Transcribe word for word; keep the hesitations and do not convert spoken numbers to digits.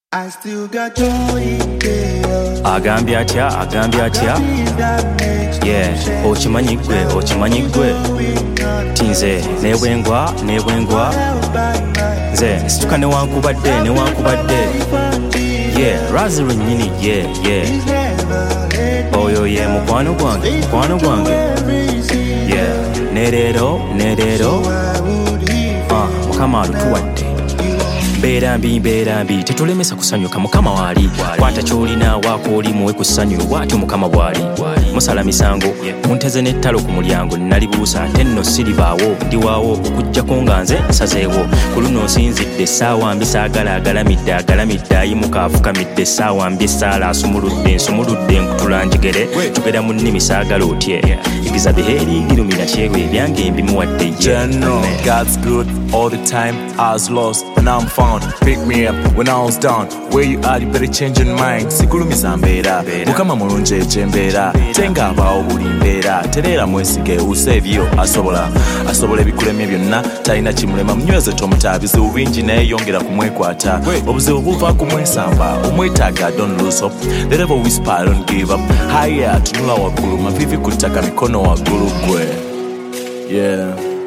I still got joy in there. Agambye atya, agambye atya. Yeah, okimanyi gwe, okimanyi gwe. Tinze nebwengwa, nebwengwa. Nze situka ne wankubadde, ne wankubadde. Yeah, razi lwennyini, yeah, yeah. Oyo ye mukwano gwange, mukwano gwange. Yeah, ne leero, ne leero. Ah, Mukama alutuwadde. Mbeera mbi mbeera mbi tetulemesa kusanyuka Mukama wali kwata kyolina waako oli muwe ku ssanyu bw'atyo Mukama bwali musala misango munteze n'ettalo ku mulyango nalibuusa ate nno siribaawo ndiwaawo okuggyako nga nze nsazeewo ku luno nsinzidde essaawa mbi saagala agalamidde agalamidde ayimuka afukamidde essaawa mbi essaala asumuludde nsumuludde nkutula njigere tugera mu nnimi saagala otye igiza biheeri girumira kyewe ebyange mbimuwadde ye God's good all the time. I was lost and I'm found. Pick me up when I was down. Where you are, you better change your mind. Sikulumiza mbeera Mukama mulungi ekyembeera tenga abaawo buli mbeera tereera mwesige usevyo asobola asobola ebikulemye byonna talina kimulema munyweze tomuta bizibu bingi naye yongera kumwekwata obuzibu buva kumwesamba omwetaaga don't lose hope the devil whisper don't give up higher tunula waggulu mavivi ku ttaka mikono waggulu gwe yeah